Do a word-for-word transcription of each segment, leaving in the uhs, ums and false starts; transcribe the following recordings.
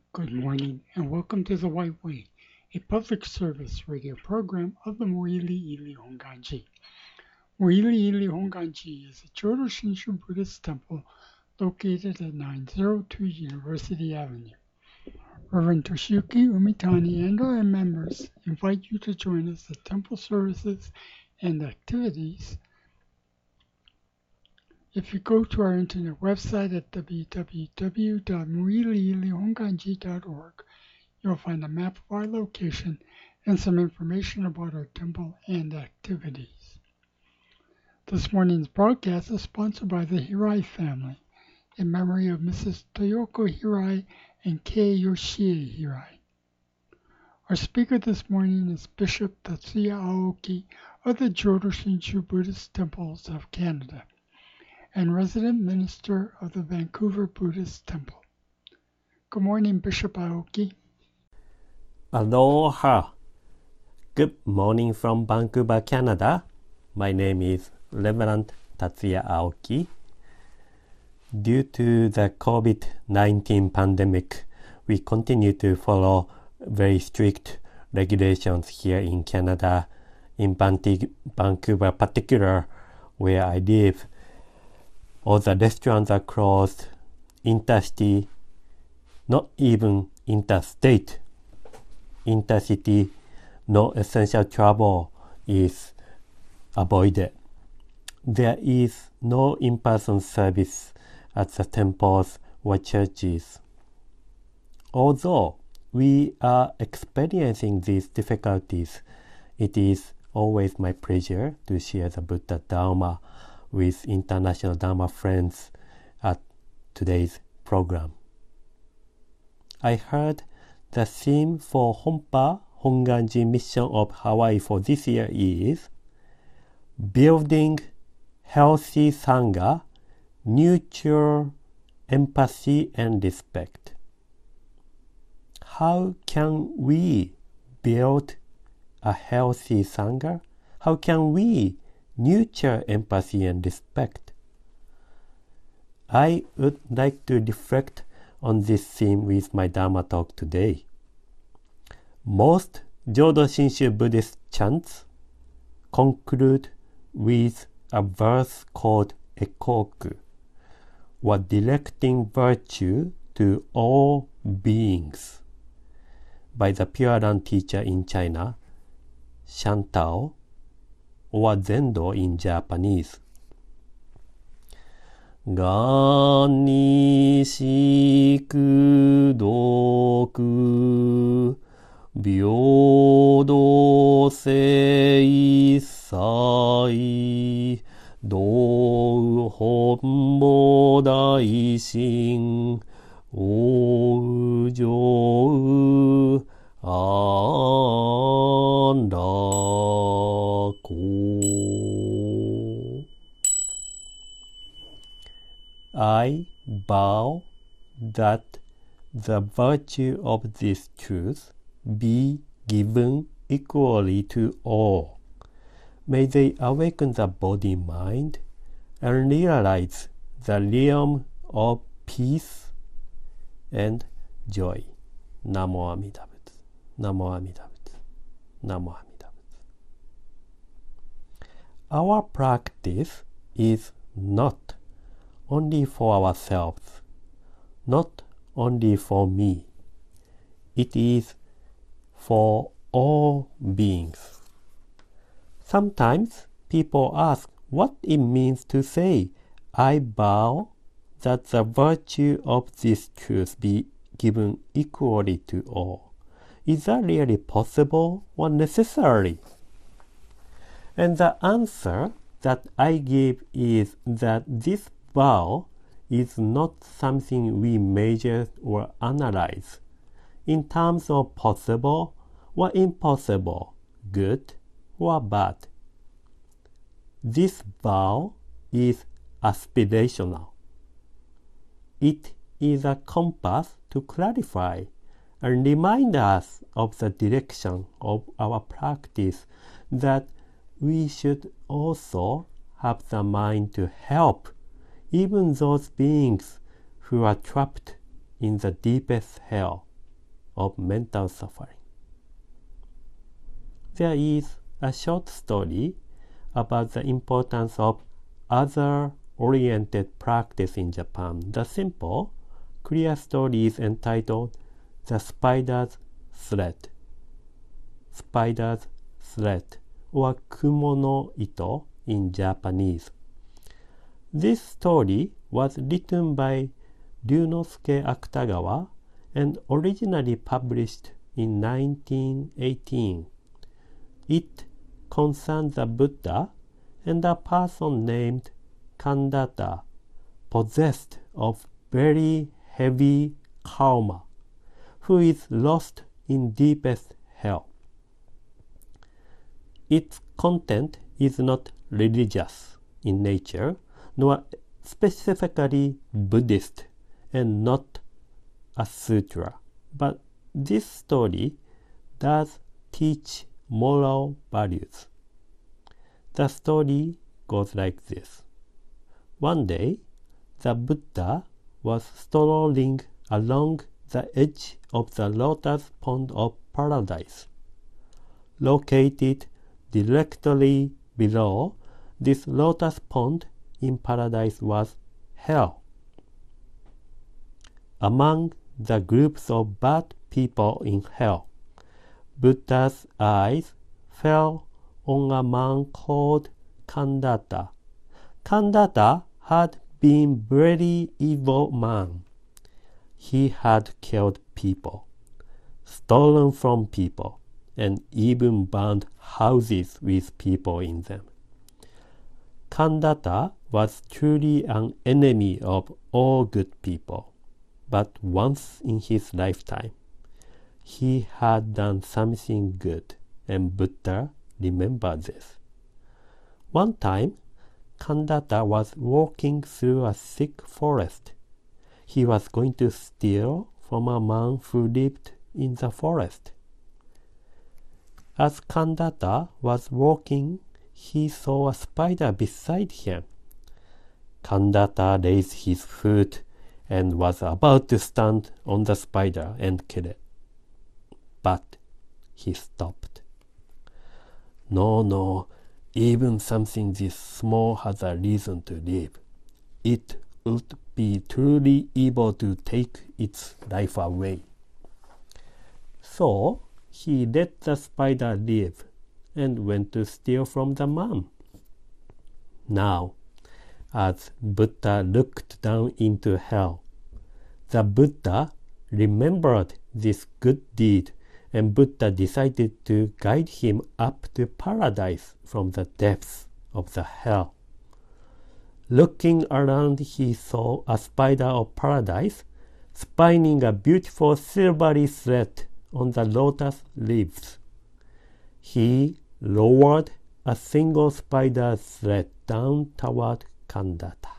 Good morning and welcome to The White Way, a public service radio program of the Morili Ili Honganji. Morili Ili Honganji is a Jodo Shinshu Buddhist temple located at nine oh two University Avenue. Reverend Toshiyuki Umitani and our members invite you to join us at temple services and activities. If you go to our internet website at w w w dot morili ili honganji dot org, you'll find a map of our location and some information about our temple and activities. This morning's broadcast is sponsored by the Hirai family in memory of Missus Toyoko Hirai and Kei Yoshie Hirai. Our speaker this morning is Bishop Tatsuya Aoki of the Jodo Shinshu Buddhist Temples of Canada and resident minister of the Vancouver Buddhist Temple. Good morning, Bishop Aoki. Aloha. Good morning from Vancouver, Canada. My name is Reverend Tatsuya Aoki. Due to the COVID nineteen pandemic, we continue to follow very strict regulations here in Canada, in Vancouver particular, where I live. All the restaurants are closed, intercity, not even interstate. Intercity, no essential travel is avoided. There is no in-person service at the temples or churches. Although we are experiencing these difficulties, it is always my pleasure to share the Buddha Dharma with International Dharma friends at today's program. I heard the theme for Honpa Honganji Mission of Hawaii for this year is Building Healthy Sangha, Nurture Empathy and Respect. How can we build a healthy Sangha? How can we nurture empathy and respect? I would like to reflect on this theme with my Dharma talk today. Most Jodo Shinshu Buddhist chants conclude with a verse called Ekoku, or directing virtue to all beings, by the Pure Land teacher in China, Shantao, or Zendo in Japanese. Gan ni shiku doku byodo sei sai dou honbo dai shin ou jou andaku. I vow that the virtue of this truth be given equally to all. May they awaken the body-mind and realize the realm of peace and joy. Namo Amida Butsu. Namo Amida Butsu. Namo Amida Butsu. Our practice is not only for ourselves, not only for me. It is for all beings. Sometimes people ask what it means to say, I vow that the virtue of this truth be given equally to all. Is that really possible or necessary? And the answer that I give is that this vow is not something we measure or analyze in terms of possible or impossible, good or bad. This vow is aspirational. It is a compass to clarify and remind us of the direction of our practice, that we should also have the mind to help even those beings who are trapped in the deepest hell, of mental suffering. There is a short story about the importance of other-oriented practice in Japan. The simple, clear story is entitled The Spider's Thread. Spider's Thread, or Kumo no Ito in Japanese. This story was written by Ryunosuke Akutagawa and originally published in nineteen eighteen. It concerns a Buddha and a person named Kandata, possessed of very heavy karma, who is lost in deepest hell. Its content is not religious in nature, nor specifically Buddhist, and not a sutra. But this story does teach moral values. The story goes like this. One day, the Buddha was strolling along the edge of the lotus pond of paradise. Located directly below this lotus pond in paradise was hell. Among the groups of bad people in hell, Buddha's eyes fell on a man called Kandata. Kandata had been a very evil man. He had killed people, stolen from people, and even burned houses with people in them. Kandata was truly an enemy of all good people, but once in his lifetime, he had done something good, and Buddha remembered this. One time, Kandata was walking through a thick forest. He was going to steal from a man who lived in the forest. As Kandata was walking, he saw a spider beside him. Kandata raised his foot and was about to stand on the spider and kill it. But he stopped. No, no, even something this small has a reason to live. It would be truly evil to take its life away. So he let the spider live and went to steal from the man. Now, as Buddha looked down into hell, the Buddha remembered this good deed, and Buddha decided to guide him up to paradise from the depths of the hell. Looking around, he saw a spider of paradise spinning a beautiful silvery thread on the lotus leaves. He lowered a single spider thread down toward Kandata.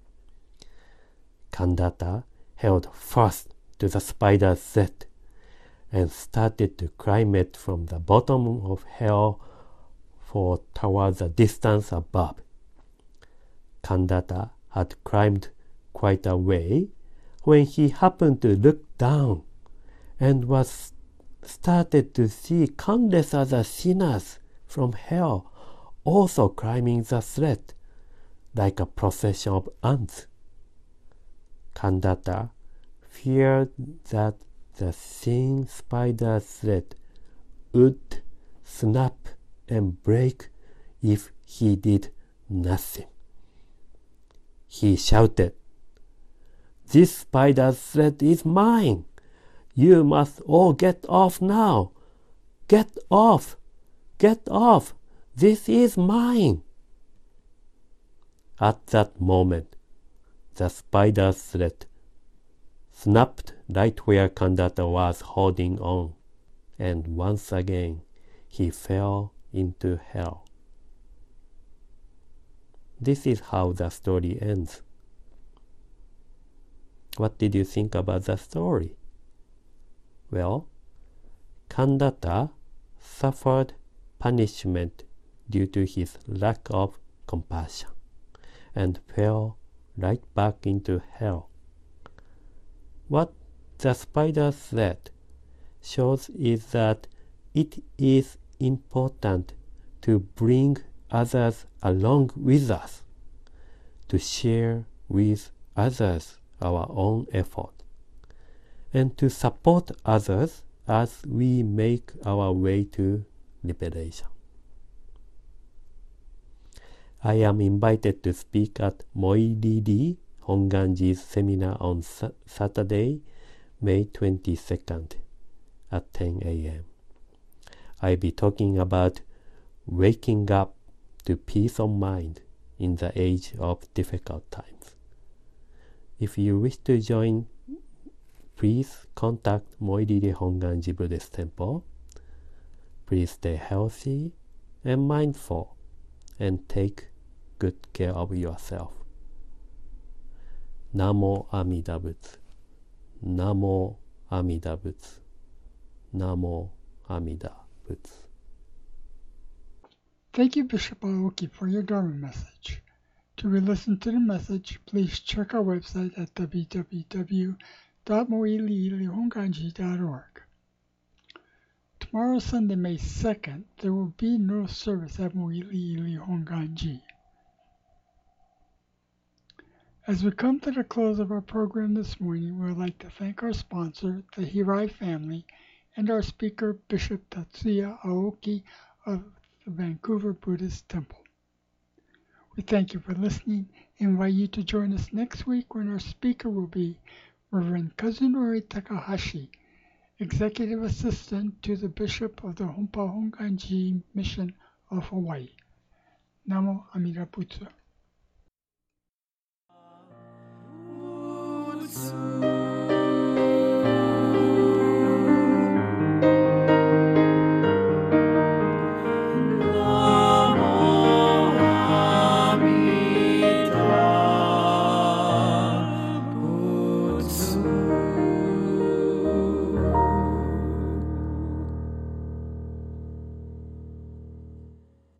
Kandata held fast to the spider thread and started to climb it from the bottom of hell for towards a distance above. Kandata had climbed quite a way when he happened to look down and was started to see countless other sinners from hell also climbing the thread like a procession of ants. Kandata feared that the thin spider thread would snap and break if he did nothing. He shouted, "This spider thread is mine! You must all get off now! Get off! Get off! This is mine!" At that moment, the spider thread snapped right where Kandata was holding on, and once again he fell into hell. This is how the story ends. What did you think about the story? Well, Kandata suffered punishment due to his lack of compassion and fell right back into hell. What the spider thread shows is that it is important to bring others along with us, to share with others our own effort, and to support others as we make our way to liberation. I am invited to speak at Moiriri Honganji's seminar on sa- Saturday, May twenty-second at ten a.m. I'll be talking about waking up to peace of mind in the age of difficult times. If you wish to join, please contact Moiriri Honganji Buddhist Temple. Please stay healthy and mindful and take good care of yourself. Namo Amida Butsu. Namo Amida Butsu. Namo Amida Butsu. Thank you, Bishop Aoki, for your Dharma message. To re-listen to the message, please check our website at w w w dot mo'iliili honganji dot org. Tomorrow, Sunday, May second, there will be no service at Mo'iliili Honganji. As we come to the close of our program this morning, we would like to thank our sponsor, the Hirai family, and our speaker, Bishop Tatsuya Aoki of the Vancouver Buddhist Temple. We thank you for listening and invite you to join us next week when our speaker will be Reverend Kazunori Takahashi, Executive Assistant to the Bishop of the Honpa Honganji Mission of Hawaii. Namo Amida Butsu.